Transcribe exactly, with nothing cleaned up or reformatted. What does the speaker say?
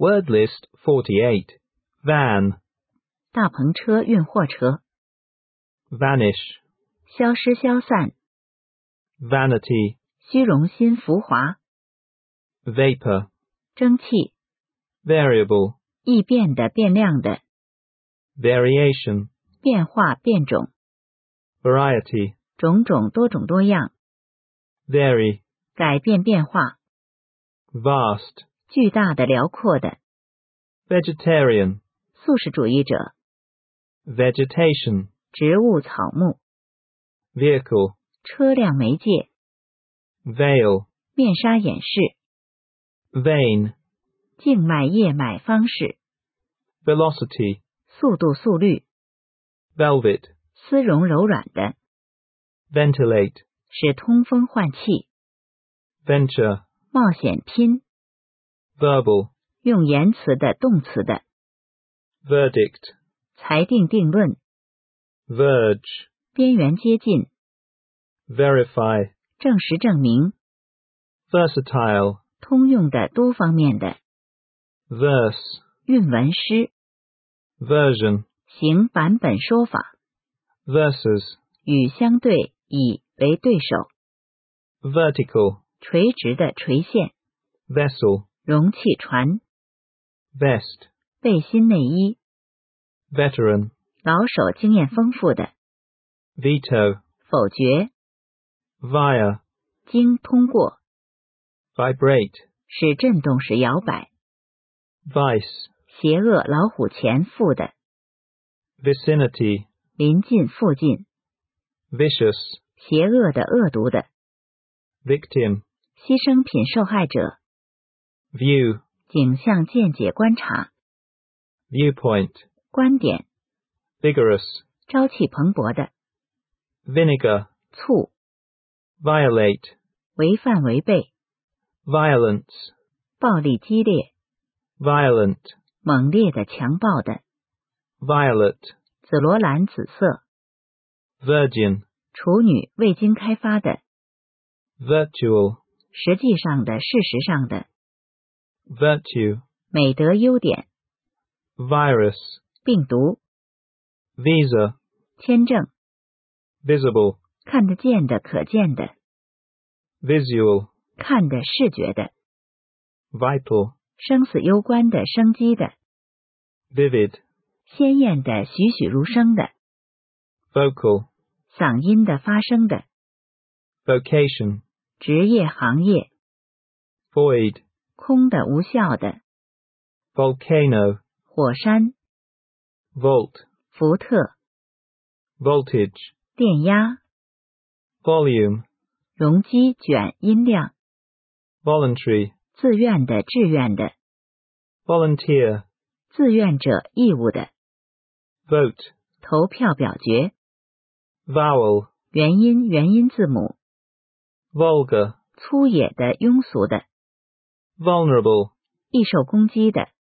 Word list forty-eight. Van, 大篷车、运货车。 vanish, 消失、消散。 vanity, 虚荣心、浮华。 vapor, 蒸汽。 variable, 易变的、变量的。 variation, 变化、变种。 variety, 种种、多种多样。 vary, 改变、变化。 vast, 巨大的、辽阔的。 vegetarian, 素食主义者。 vegetation, 植物、草木。 vehicle, 车辆、媒介。 veil, 面纱、掩饰。 vein, 静脉、叶脉、方式。 velocity, 速度、速率。 velvet, 丝绒、柔软的。 ventilate, 使通风换气。 venture, 冒险、拼。 verbal, 用言辞的、动词的。 verdict, 裁定、定论。 verge, 边缘、接近。 verify, 证实、证明。 versatile, 通用的、多方面的。 verse, 韵文诗。 version, 形、版本、说法。 versus, 与相对，以为对手。 vertical, 垂直的、垂线。 vessel, 容器、船。 vest, 背心、内衣。 veteran, 老手、经验丰富的。 veto, 否决。 via, 经、通过。 vibrate, 使震动、使摇摆。 vice, 邪恶、老虎钳、附的。 vicinity, 临近、附近。 vicious, 邪恶的、恶毒的。 victim, 牺牲品、受害者。 view, 景象、见解、观察。 viewpoint, 观点。 vigorous, 朝气蓬勃的。 vinegar, 醋。 violate, 违反、违背。 violence, 暴力、激烈。 violent, 猛烈的、强暴的。 violet, 紫罗兰、紫色。 virgin, 处女、未经开发的。 virtual, 实际上的、事实上的。 virtue, 美德、优点。 virus, 病毒。 visa, 签证。 visible, 看得见的、可见的。 visual, 看的、视觉的。 vital, 生死攸关的、生机的。 vivid, 鲜艳的、栩栩如生的。 vocal, 嗓音的、发声的。 vocation, 职业、行业。 void, 空的、无效的。 volcano, 火山。 volt, 福特。 voltage, 电压。 volume, 容积、卷、音量。 voluntary, 自愿的、志愿的。 volunteer, 自愿者、义务的。 vote, 投票、表决。 vowel, 元音、元音字母。 vulgar, 粗野的、庸俗的。 vulnerable, 易受攻击的。